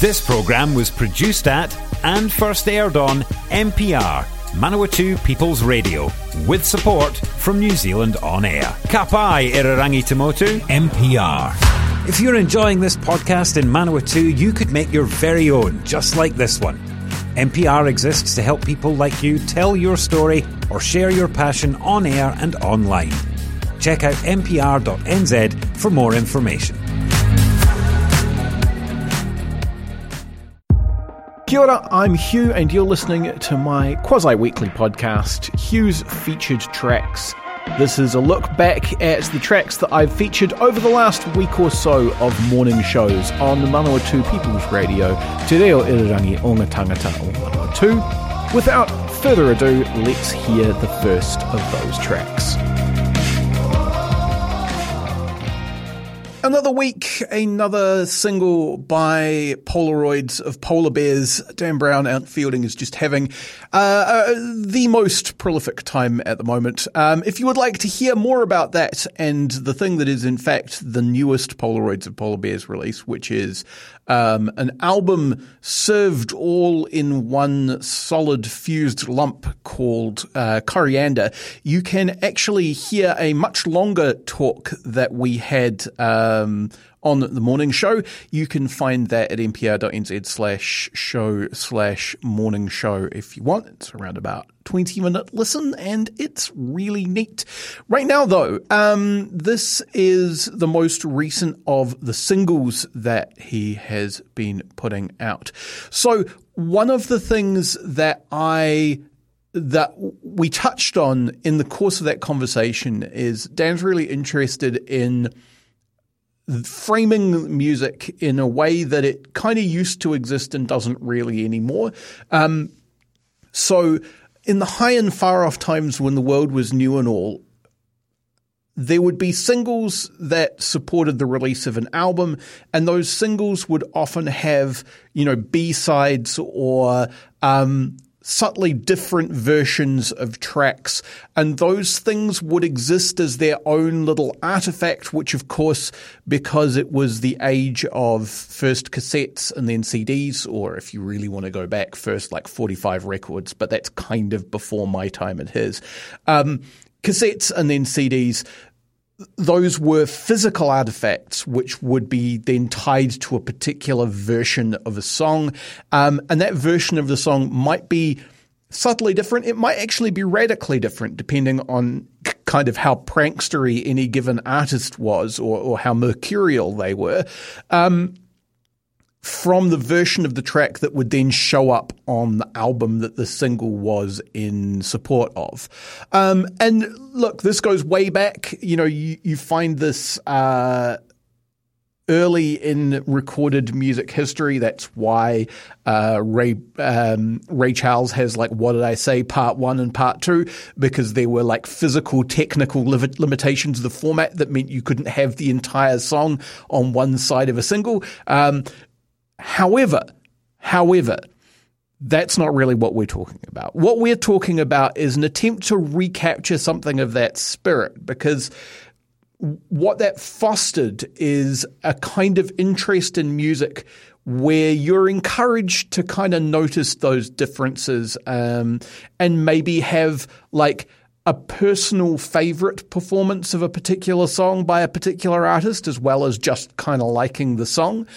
This programme was produced at and first aired on MPR, Manawatu People's Radio, with support from New Zealand On Air. Ka pai Irarangi Tamotu, MPR. If you're enjoying this podcast in Manawatu, you could make your very own, just like this one. NPR exists to help people like you tell your story or share your passion on air and online. Check out npr.nz for more information. Kia ora, I'm Hugh and you're listening to my quasi-weekly podcast, Hugh's Featured Tracks. This is a look back at the tracks that I've featured over the last week or so of morning shows on the Manawatu People's Radio, Te Reo Irirangi o ngā tangata o Manawatu. Without further ado, let's hear the first of those tracks. Another week, another single by Polaroids of Polar Bears. Dan Brown Outfielding is just having the most prolific time at the moment. If you would like to hear more about that and the thing that is in fact the newest Polaroids of Polar Bears release, which is an album served all in one solid fused lump called Coriander, you can actually hear a much longer talk that we had on the morning show. You can find that at npr.nz/show/morning show if you want. It's around about 20-minute listen and it's really neat. Right now though, this is the most recent of the singles that he has been putting out. So one of the things that we touched on in the course of that conversation is Dan's really interested in framing music in a way that it kind of used to exist and doesn't really anymore. So in the high and far off times when the world was new and all, there would be singles that supported the release of an album, and those singles would often have, B-sides or subtly different versions of tracks, and those things would exist as their own little artifact, which of course, because it was the age of first cassettes and then CDs, or if you really want to go back, first like 45 records, but that's kind of before my time and his. Cassettes and then CDs, those were physical artifacts which would be then tied to a particular version of a song. And that version of the song might be subtly different. It might actually be radically different depending on kind of how prankstery any given artist was or how mercurial they were. From the version of the track that would then show up on the album that the single was in support of. And look, this goes way back. You find this early in recorded music history. That's why Ray Charles has like What Did I Say Part 1 and Part 2, because there were like physical technical limitations of the format that meant you couldn't have the entire song on one side of a single. However, that's not really what we're talking about. What we're talking about is an attempt to recapture something of that spirit, because what that fostered is a kind of interest in music where you're encouraged to kind of notice those differences and maybe have like a personal favorite performance of a particular song by a particular artist, as well as just kind of liking the song.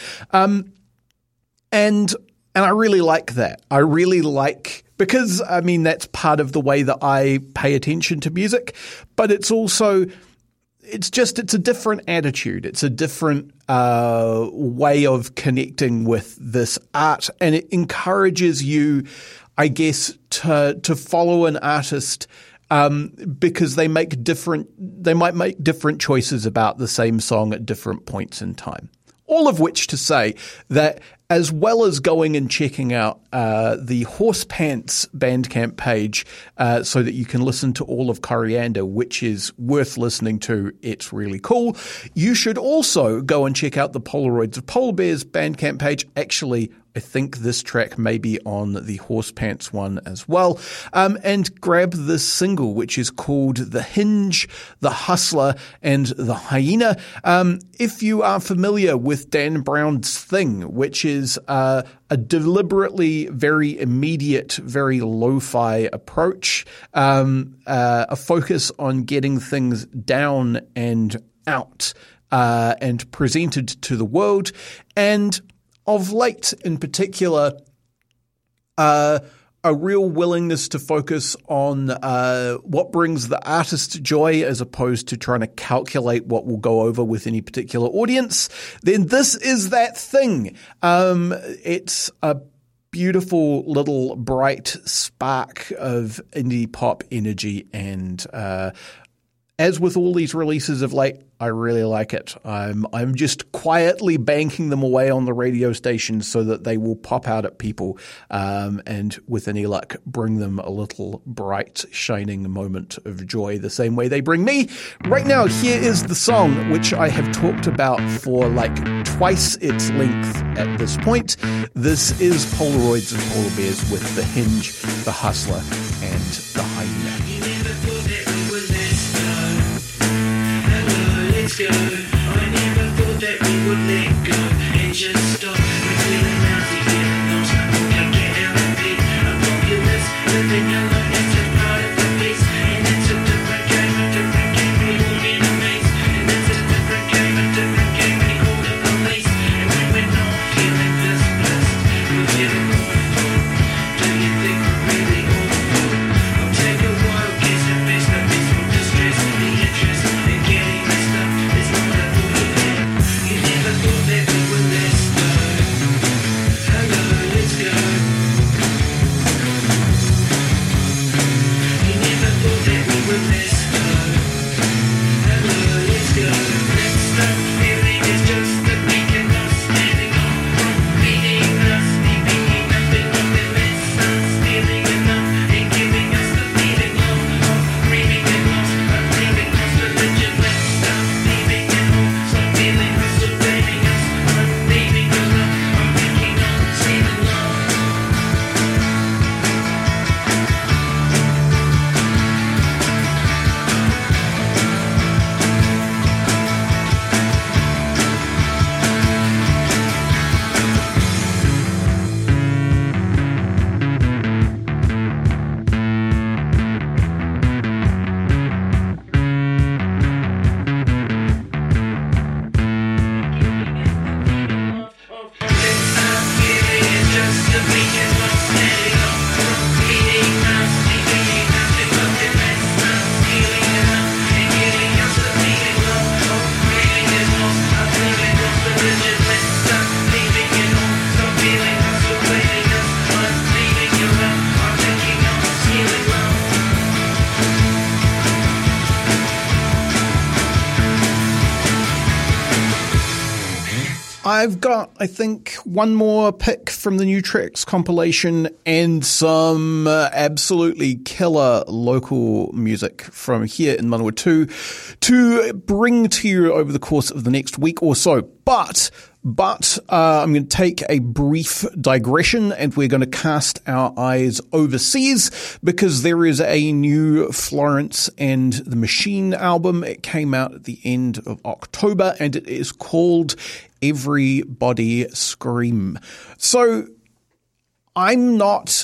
And I really like that. I really like, because I mean, that's part of the way that I pay attention to music, but it's also, it's a different attitude. It's a different way of connecting with this art, and it encourages you, I guess, to follow an artist because they might make different choices about the same song at different points in time. All of which to say that as well as going and checking out the Horse Pants Bandcamp page so that you can listen to all of Coriander, which is worth listening to. It's really cool. You should also go and check out the Polaroids of Polar Bears Bandcamp page. Actually, I think this track may be on the Horse Pants one as well. And grab this single, which is called The Hinge, The Hustler, and The Hyena. If you are familiar with Dan Brown's thing, which is is a deliberately very immediate, very lo-fi approach, a focus on getting things down and out and presented to the world. And of late in particular, a real willingness to focus on what brings the artist joy as opposed to trying to calculate what will go over with any particular audience, then this is that thing. It's a beautiful little bright spark of indie pop energy, and as with all these releases of late, I really like it. I'm just quietly banking them away on the radio station so that they will pop out at people and, with any luck, bring them a little bright, shining moment of joy the same way they bring me. Right now, here is the song, which I have talked about for like twice its length at this point. This is Polaroids of Polar Bears with The Hinge, The Hustler, and The Hyena. Go. I never thought that we would let go and just stop. We're feeling lousy, feeling lost. I can't get out of bed. I'm populous, living alone. That's a part of the piece. And it's a different game, we all in a maze. And it's a different game, we call the police. And when we're not feeling this blessed, we're feeling awful. Do you think we're really awful? I'll take a wild guess and best the best from distress. The interest in getting messed up. You never thought that we were less slow. Hello, let's go. You never thought that we were less slow. Hello, let's go. Let's stop feeling it's just the beacon of standing on. Beating us, beating nothing but the less us. Stealing enough and giving us the feeling of grieving and loss. Of leaving us religion. Let's stop leaving it all. Stop feeling us, stop blaming us. I'm leaving the love. I'm thinking on stealing love. I've got, I think, one more pick from the New Tracks compilation and some absolutely killer local music from here in Manawatu to bring to you over the course of the next week or so. But I'm going to take a brief digression and we're going to cast our eyes overseas because there is a new Florence and the Machine album. It came out at the end of October and it is called Everybody Scream. So I'm not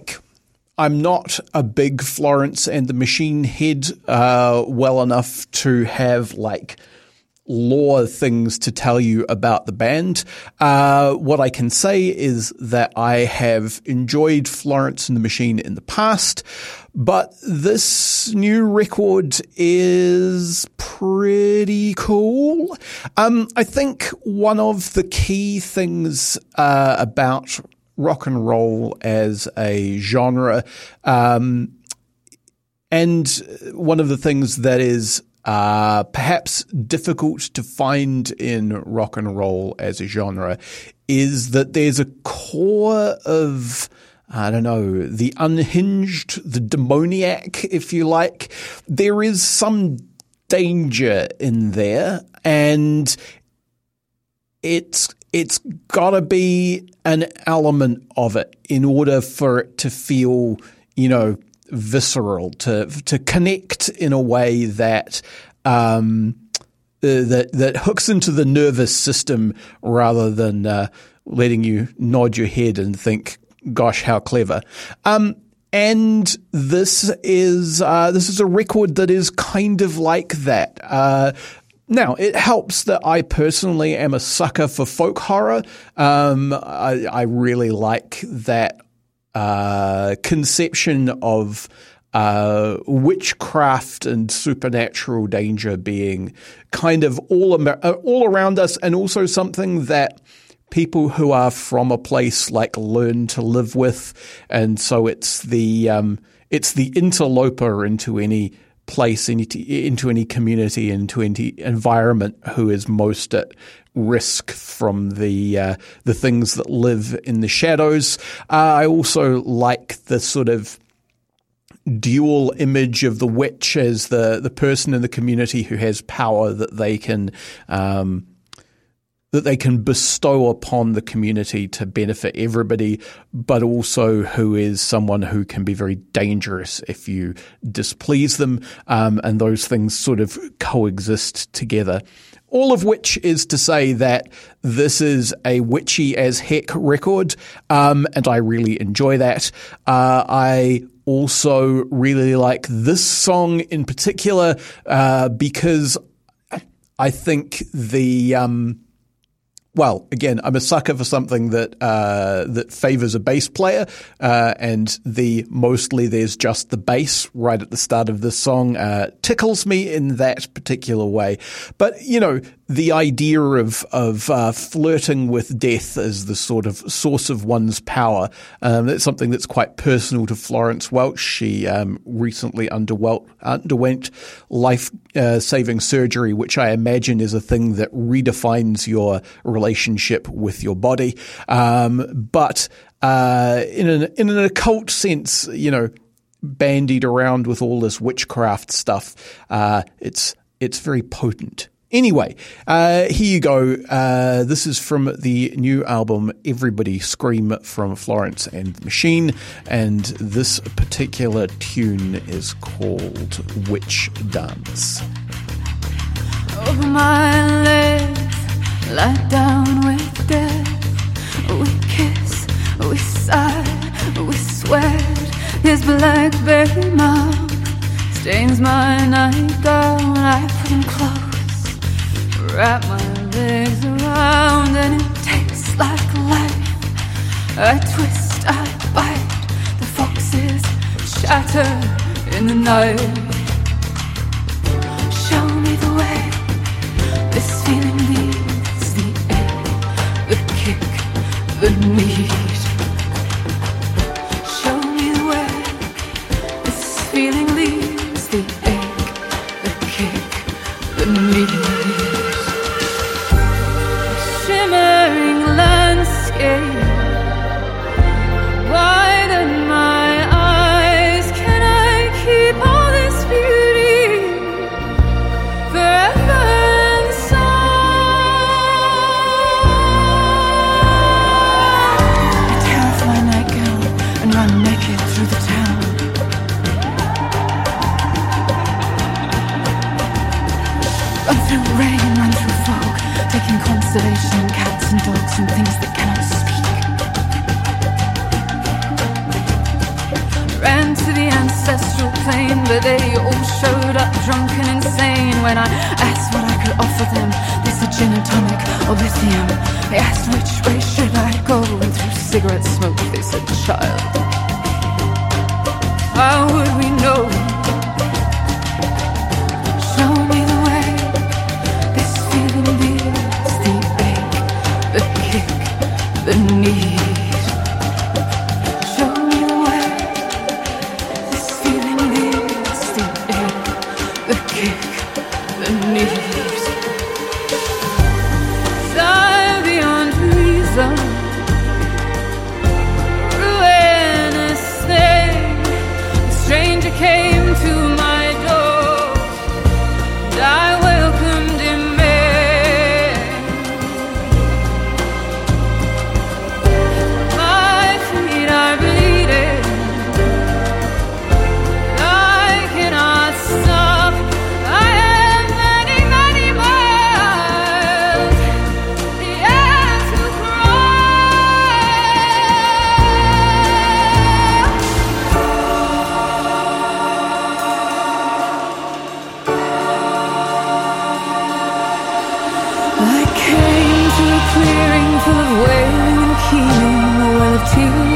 a big Florence and the Machine head well enough to have lore things to tell you about the band. What I can say is that I have enjoyed Florence and the Machine in the past, but this new record is pretty cool. I think one of the key things about rock and roll as a genre, and one of the things that is perhaps difficult to find in rock and roll as a genre is that there's a core of, I don't know, the unhinged, the demoniac, if you like. There is some danger in there, and it's gotta be an element of it in order for it to feel, visceral, to connect in a way that that hooks into the nervous system rather than letting you nod your head and think, gosh, how clever. And this is a record that is kind of like that. Now, it helps that I personally am a sucker for folk horror. I really like that conception of witchcraft and supernatural danger being kind of all around us, and also something that people who are from a place like learn to live with. And so it's the interloper into any place, into any community, into any environment who is most at risk from the things that live in the shadows. I also like the sort of dual image of the witch as the person in the community who has power that they can bestow upon the community to benefit everybody, but also who is someone who can be very dangerous if you displease them, and those things sort of coexist together. All of which is to say that this is a witchy as heck record, and I really enjoy that. I also really like this song in particular because I think well, again, I'm a sucker for something that favors a bass player, and mostly there's just the bass right at the start of this song tickles me in that particular way. But the idea of flirting with death as the sort of source of one's power, that's something that's quite personal to Florence Welch. She recently underwent life-saving surgery, which I imagine is a thing that redefines your relationship with your body. But in an occult sense, bandied around with all this witchcraft stuff, it's very potent. Anyway, here you go. This is from the new album Everybody Scream from Florence and the Machine, and this particular tune is called Witch Dance. Over my legs, lie down with death. We kiss, we sigh, we sweat. His blackberry mouth stains my nightgown. I put him close, wrap my legs around, and it tastes like life. I twist, I bite, the foxes chatter in the night. Show me the way, this feeling leaves the ache, the kick, the need. Show me the way, this feeling leaves the ache, the kick, the need. Shimmering landscape, widen my eyes. Can I keep all this beauty forever inside? I tear off my nightgown and run naked through the town. Run through rain, run through fog, taking consolation in cats and dogs and things that cannot speak. Ran to the ancestral plane, but they all showed up drunk and insane. When I asked what I could offer them, they said gin and tonic or lithium. They asked which way should I go, and through cigarette smoke they said, child, how would we know? Show me the way, this feeling leaves the ache, the kick, the need. Show me the way, this feeling leaves the ache, the kick, the need. Dive beyond reason, ruinous thing. A stranger came to my door, and I welcomed him in.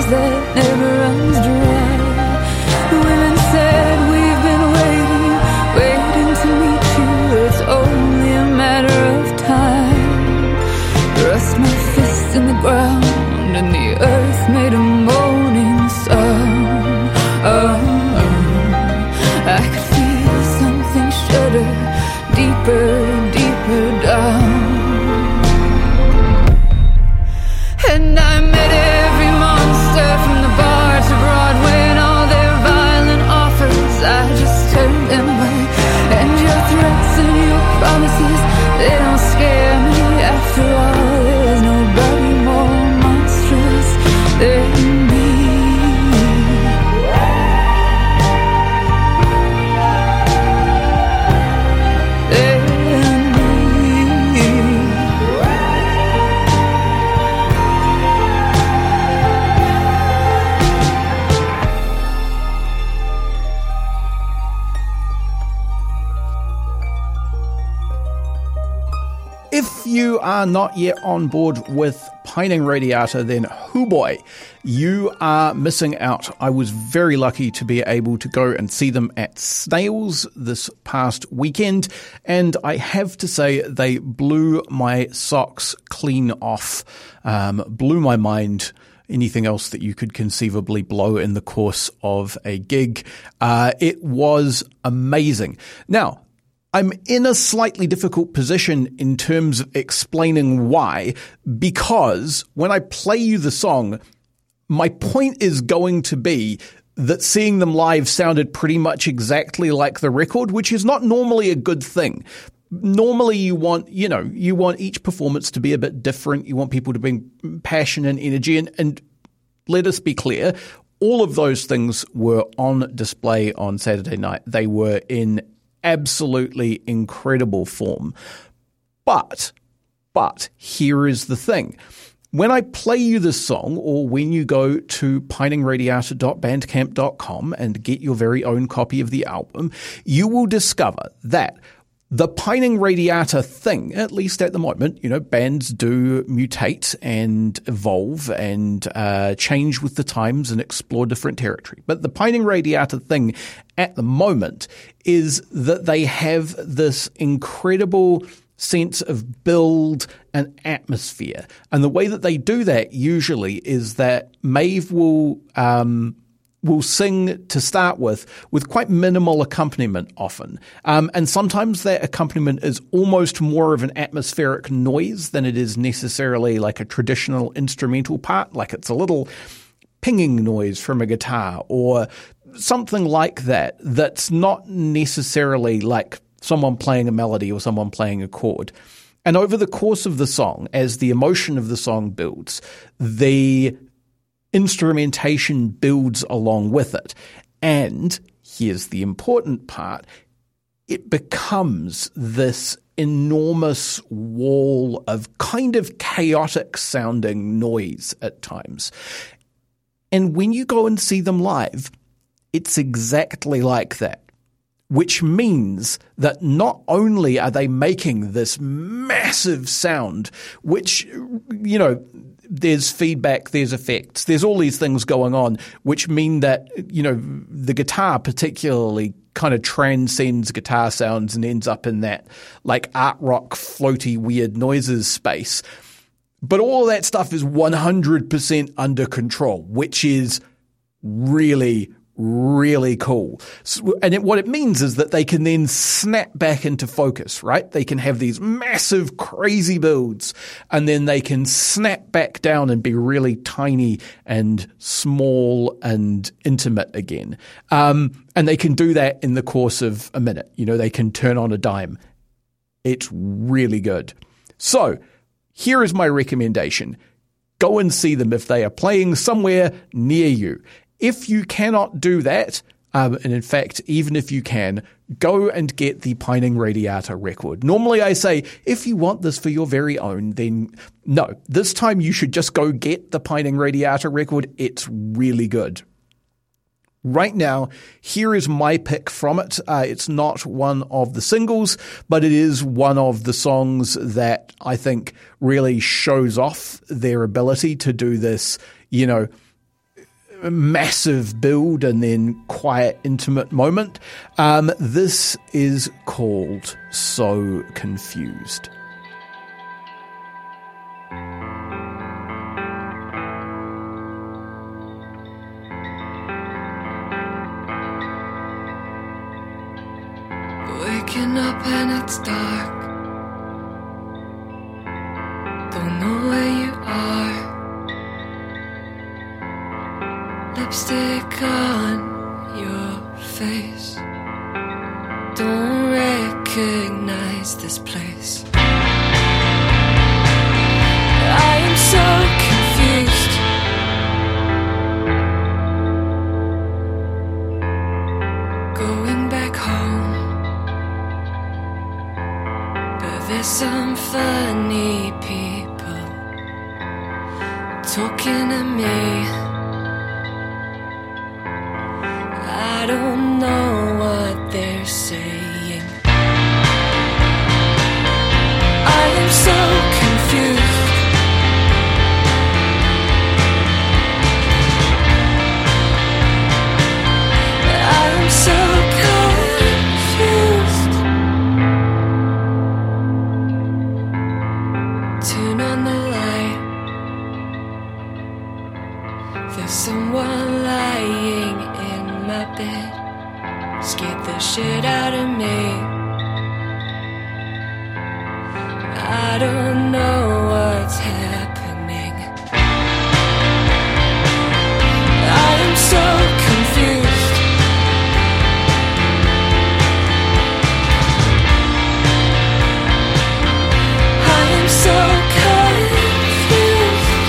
that never runs dry. The women said, we've been waiting to meet you. It's only a matter of time. Thrust my fists in the ground, and the earth made a moaning sound. I could feel something shudder deeper, deeper down. And I met every monster from the bar to Broadway, and all their violent offers, I just turned them away. And your threats and your promises, they don't scare me. After all, there's nobody more monstrous than me. If you are not yet on board with Pining Radiata, then hoo boy, you are missing out. I was very lucky to be able to go and see them at Snails this past weekend, and I have to say they blew my socks clean off, blew my mind. Anything else that you could conceivably blow in the course of a gig. It was amazing. Now, I'm in a slightly difficult position in terms of explaining why, because when I play you the song, my point is going to be that seeing them live sounded pretty much exactly like the record, which is not normally a good thing. Normally you want each performance to be a bit different. You want people to bring passion and energy, and let us be clear, all of those things were on display on Saturday night. They were in absolutely incredible form. But here is the thing. When I play you this song, or when you go to piningradiata.bandcamp.com and get your very own copy of the album, you will discover that the Pining Radiata thing, at least at the moment, bands do mutate and evolve and change with the times and explore different territory. But the Pining Radiata thing at the moment is that they have this incredible sense of build and atmosphere. And the way that they do that usually is that Maeve will sing to start with quite minimal accompaniment often. And sometimes that accompaniment is almost more of an atmospheric noise than it is necessarily like a traditional instrumental part, like it's a little pinging noise from a guitar or something like that, that's not necessarily like someone playing a melody or someone playing a chord. And over the course of the song, as the emotion of the song builds, the instrumentation builds along with it. And here's the important part. It becomes this enormous wall of kind of chaotic sounding noise at times. And when you go and see them live, it's exactly like that. Which means that not only are they making this massive sound, which, there's feedback, there's effects, there's all these things going on, which mean that, the guitar particularly kind of transcends guitar sounds and ends up in that like art rock floaty weird noises space. But all of that stuff is 100% under control, which is really, really cool. And what it means is that they can then snap back into focus, right? They can have these massive, crazy builds, and then they can snap back down and be really tiny and small and intimate again. And they can do that in the course of a minute. They can turn on a dime. It's really good. So here is my recommendation. Go and see them if they are playing somewhere near you. If you cannot do that, and in fact, even if you can, go and get the Pining Radiata record. Normally I say, if you want this for your very own, then no. This time you should just go get the Pining Radiata record. It's really good. Right now, here is my pick from it. It's not one of the singles, but it is one of the songs that I think really shows off their ability to do this, massive build and then quiet, intimate moment. This is called So Confused. Waking up and it's dark. Don't know where you are. Lipstick on your face. Don't recognize this place. I am so confused. Going back home, but there's some funny people talking to me. I don't know what they're saying. I am so confused. I am so confused. Turn on the light. There's someone lying in my bed. Scared the shit out of me. I don't know what's happening. I am so confused. I am so confused.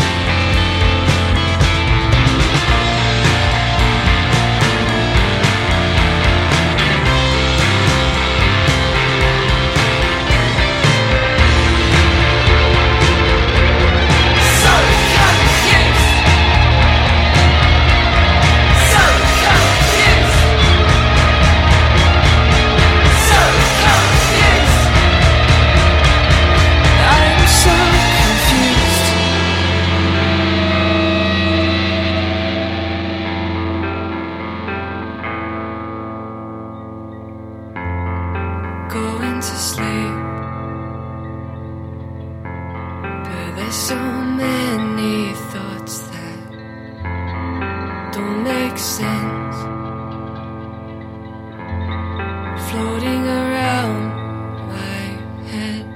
Going to sleep, but there's so many thoughts that don't make sense, floating around my head.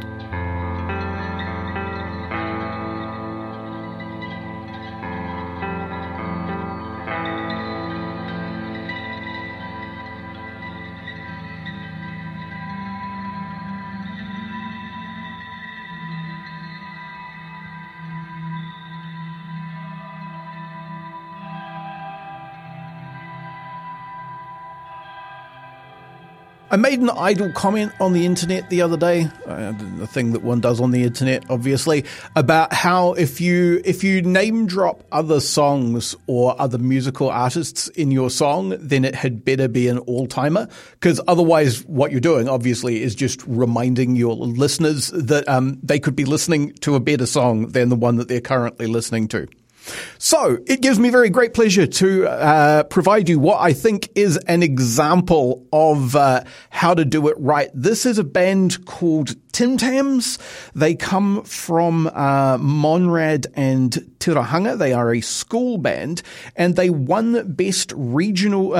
I made an idle comment on the internet the other day, the thing that one does on the internet, obviously, about how if you name drop other songs or other musical artists in your song, then it had better be an all-timer, because otherwise what you're doing, obviously, is just reminding your listeners that they could be listening to a better song than the one that they're currently listening to. So it gives me very great pleasure to provide you what I think is an example of how to do it right. This is a band called Tim Tams. They come from Monrad and Tirahanga. They are a school band, and they won Best Original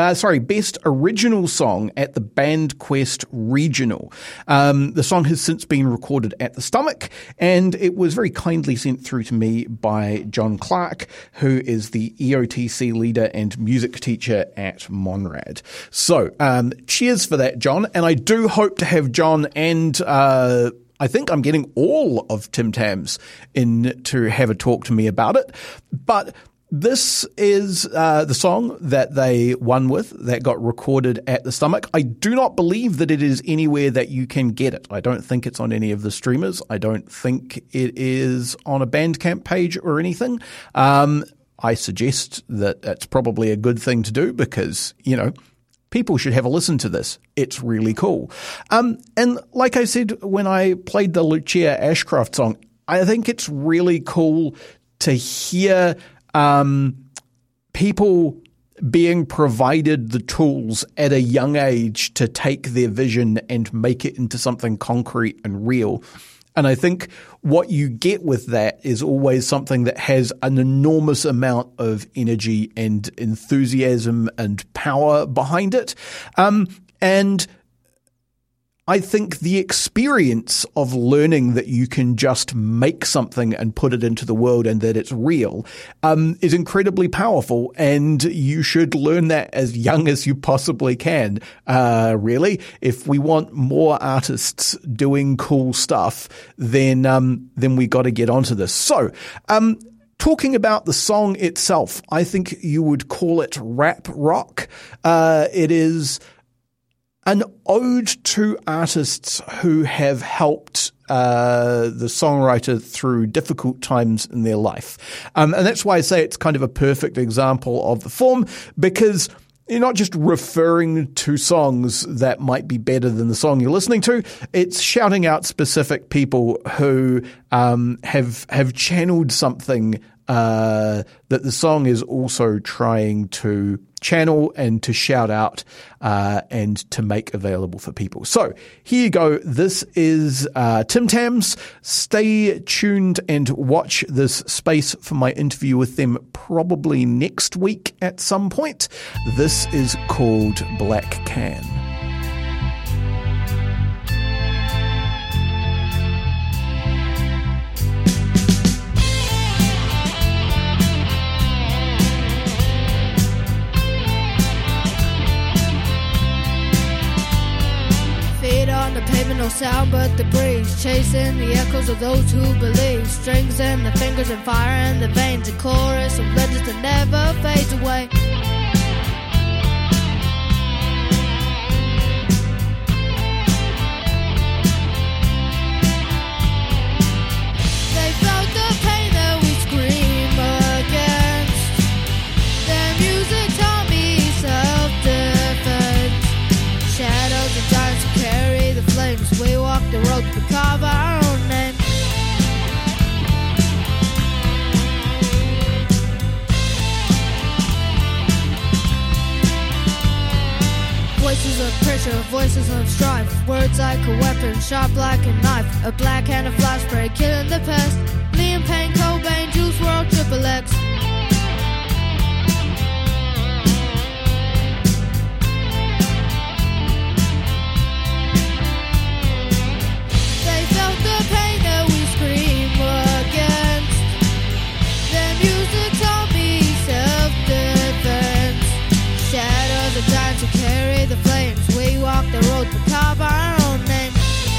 Song at the Band Quest Regional. The song has since been recorded at the Stomach, and it was very kindly sent through to me by John Clark, who is the EOTC leader and music teacher at Monrad. So, cheers for that, John. And I do hope to have John and I think I'm getting all of Tim Tams in to have a talk to me about it. But this is the song that they won with, that got recorded at the Stomach. I do not believe that it is anywhere that you can get it. I don't think it's on any of the streamers. I don't think it is on a Bandcamp page or anything. I suggest that that's probably a good thing to do because, you know, people should have a listen to this. It's really cool. And like I said, when I played the Lucia Ashcroft song, I think it's really cool to hear people being provided the tools at a young age to take their vision and make it into something concrete and real. And I think what you get with that is always something that has an enormous amount of energy and enthusiasm and power behind it. And I think the experience of learning that you can just make something and put it into the world and that it's real is incredibly powerful, and you should learn that as young as you possibly can, really. If we want more artists doing cool stuff, then we got to get onto this. So, talking about the song itself, I think you would call it rap rock. It is an ode to artists who have helped the songwriter through difficult times in their life. And that's why I say it's kind of a perfect example of the form, because you're not just referring to songs that might be better than the song you're listening to. It's shouting out specific people who have channeled something that the song is also trying to channel and to shout out and to make available for people. So here you go. This is Tim Tams. Stay tuned and watch this space for my interview with them probably next week at some point. This is called Black Can. On the pavement, no sound but the breeze, chasing the echoes of those who believe. Strings in the fingers and fire in the veins, a chorus of legends that never fades away. They felt the pain that we scream against. Their music taught me self-defense. Shadows of giants who carry the flames. We walk the road to carve our own name. Voices of pressure, voices of strife. Words like a weapon, sharp like a knife. A black hand of flash spray, killing the pest. Liam Payne, Cobain, Juice WRLD, Triple X. To carry the flames, we walk the road to carve our own name.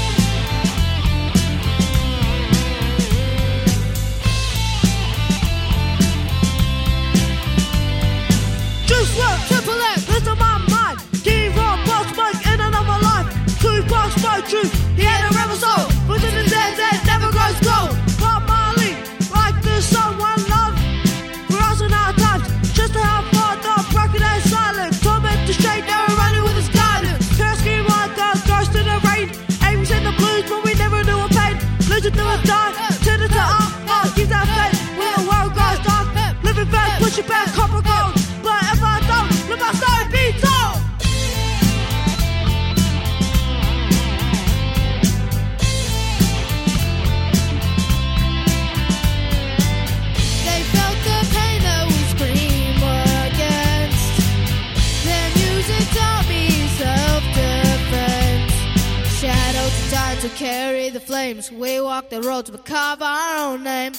Juice WRLD, Triple X, this is my mind. D-Rock, Boss Mike in another life. Tupac spoke truth, he had a rebel soul. But in the dead that never grows cold. Bob Marley, like the song One Love. We're also in our times, just to have fun, not broken and silent. The straight down running with his guidance. Kursky, my dog, ghost in the rain. Aiming in the blues, but we never knew a pain. Losing to a die, turn it to art. Keep that faith when the world goes dark. Living fast, push it back, copper gold. But if I don't, let my story be told. They felt the pain that we scream against. Their music taught me self-defense. Shadows are dying to carry the flames. We walk the roads but carve our own name.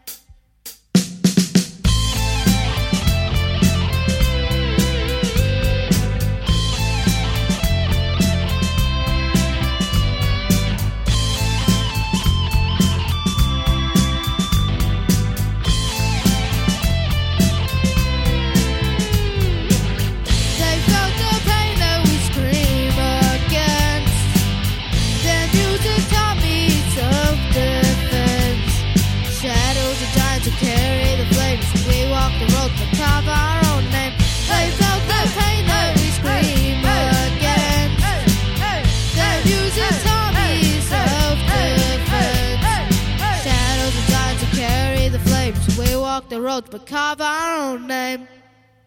Carve our own name. They felt the pain that we scream against. Their music taught me self-defense. Shadows are dying to carry the flames. We walk the roads but carve our own name.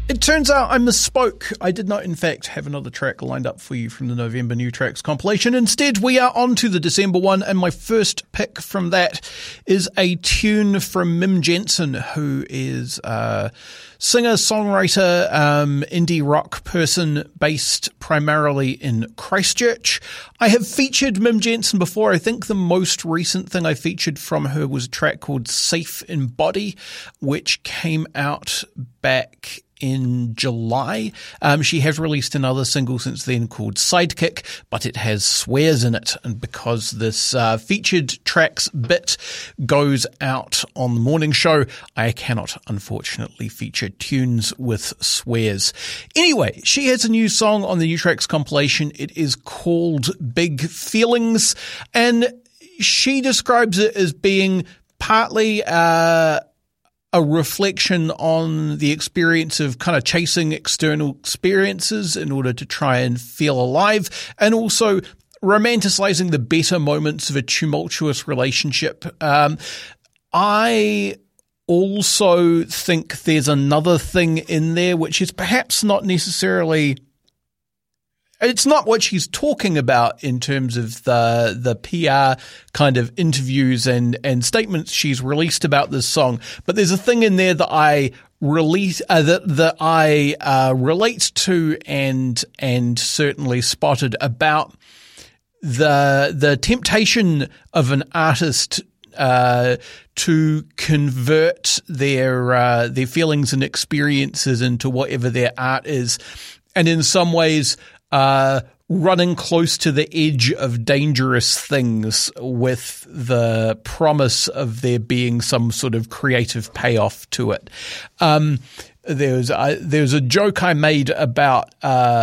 It turns out I misspoke. I did not, in fact, have another track lined up for you from the November New Tracks compilation. Instead, we are on to the December one, and my first pick from that is a tune from Mim Jensen, who is a singer, songwriter, indie rock person based primarily in Christchurch. I have featured Mim Jensen before. I think the most recent thing I featured from her was a track called Safe in Body, which came out back in July. She has released another single since then called Sidekick, but it has swears in it. And because this featured tracks bit goes out on the morning show, I cannot unfortunately feature tunes with swears. Anyway, she has a new song on the New Tracks compilation. It is called Big Feelings, and she describes it as being partly a reflection on the experience of kind of chasing external experiences in order to try and feel alive, and also romanticizing the better moments of a tumultuous relationship. I also think there's another thing in there which is perhaps not necessarily... It's not what she's talking about in terms of the PR kind of interviews and statements she's released about this song, but there's a thing in there that I relate to and certainly spotted about the temptation of an artist to convert their feelings and experiences into whatever their art is, and in some ways running close to the edge of dangerous things with the promise of there being some sort of creative payoff to it. There's a joke I made about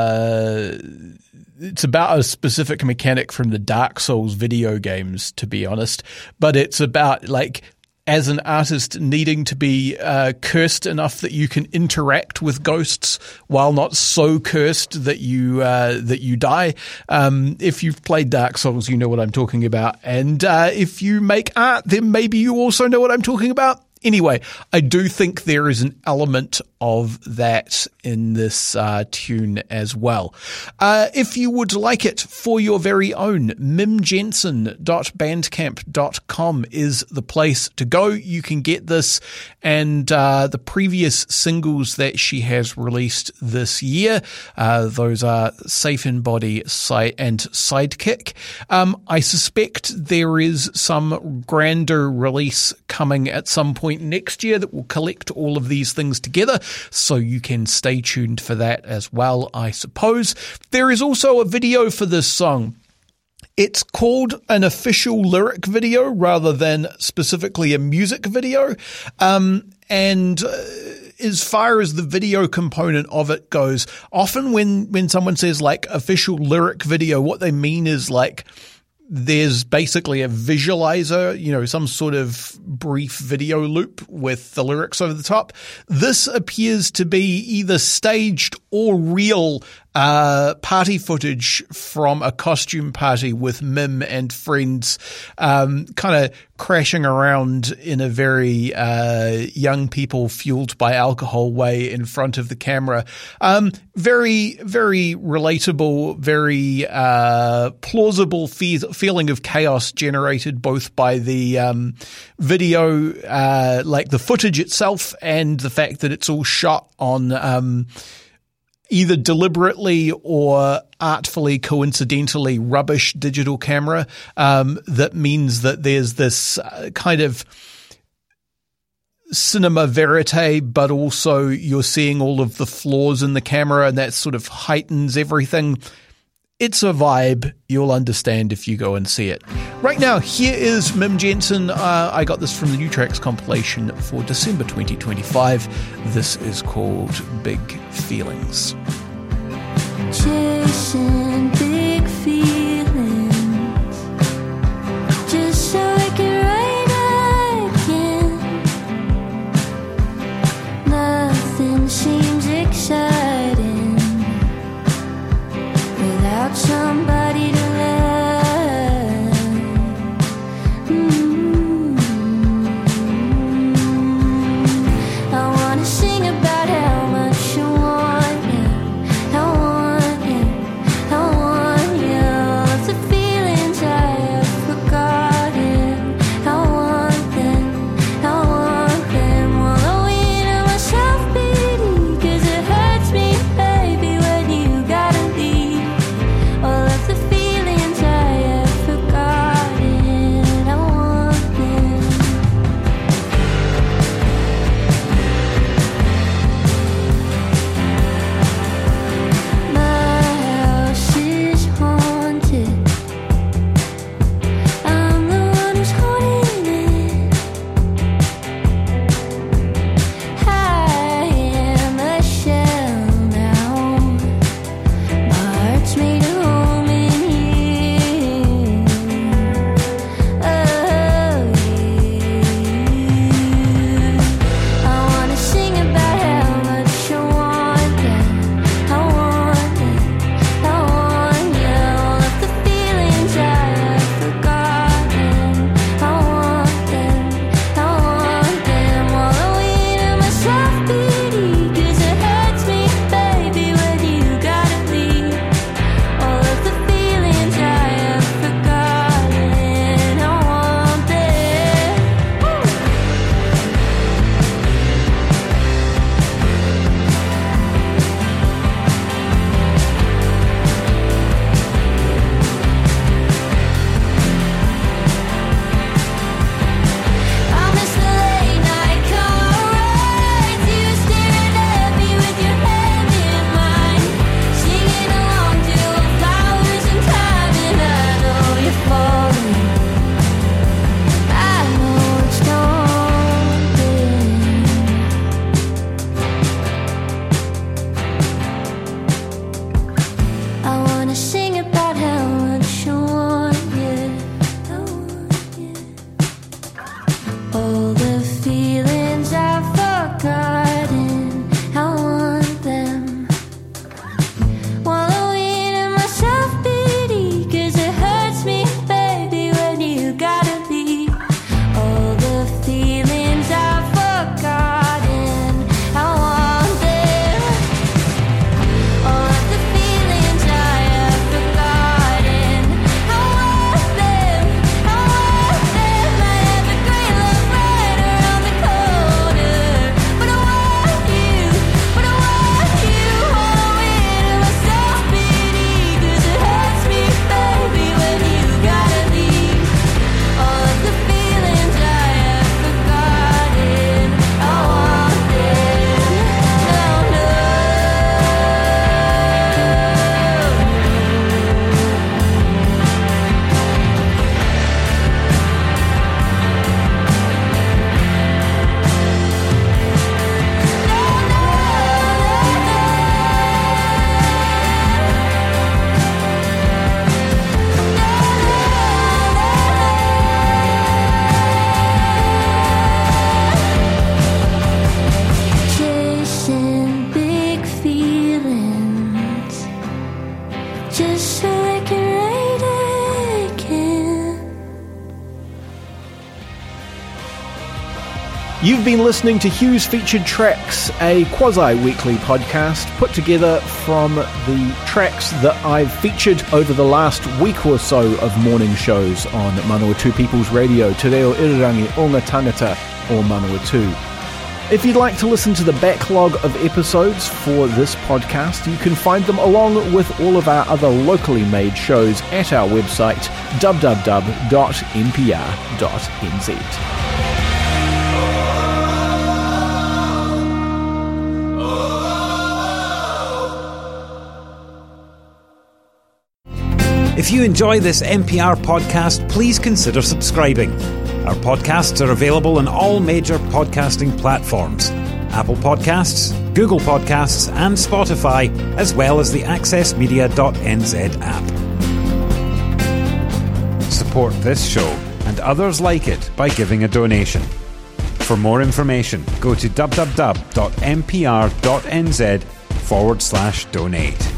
it's about a specific mechanic from the Dark Souls video games, to be honest, but it's about like, as an artist, needing to be cursed enough that you can interact with ghosts while not so cursed that you die. If you've played Dark Souls, you know what I'm talking about. And if you make art, then maybe you also know what I'm talking about. Anyway, I do think there is an element of that in this tune as well. If you would like it for your very own, mimjensen.bandcamp.com is the place to go. You can get this and the previous singles that she has released this year. Those are Safe in Body and Sidekick. I suspect there is some grander release coming at some point next year that will collect all of these things together, so you can stay tuned for that as well, I suppose. There is also a video for this song. It's called an official lyric video rather than specifically a music video. And as far as the video component of it goes, often when someone says like official lyric video, what they mean is like, there's basically a visualizer, you know, some sort of brief video loop with the lyrics over the top. This appears to be either staged or real party footage from a costume party with Mim and friends, kind of crashing around in a very young people fueled by alcohol way in front of the camera. Very, very relatable, very plausible feeling of chaos generated both by the video, like the footage itself, and the fact that it's all shot on either deliberately or artfully, coincidentally rubbish digital camera. That means that there's this kind of cinema verite, but also you're seeing all of the flaws in the camera, and that sort of heightens everything. It's a vibe. You'll understand if you go and see it. Right now, here is Mim Jensen. I got this from the New Tracks compilation for December 2025. This is called Big Feelings. Chasing big feelings, just so I can write again. Nothing seems exciting without somebody to love. I wanna sing about how much you want. You've been listening to Hugh's Featured Tracks, a quasi-weekly podcast put together from the tracks that I've featured over the last week or so of morning shows on Manawatu People's Radio, Te Reo Irirangi o ngā Tangata o Manawatu. If you'd like to listen to the backlog of episodes for this podcast, you can find them along with all of our other locally made shows at our website www.npr.nz. If you enjoy this NPR podcast, please consider subscribing. Our podcasts are available on all major podcasting platforms: Apple Podcasts, Google Podcasts, and Spotify, as well as the accessmedia.nz app. Support this show and others like it by giving a donation. For more information, go to www.npr.nz/donate.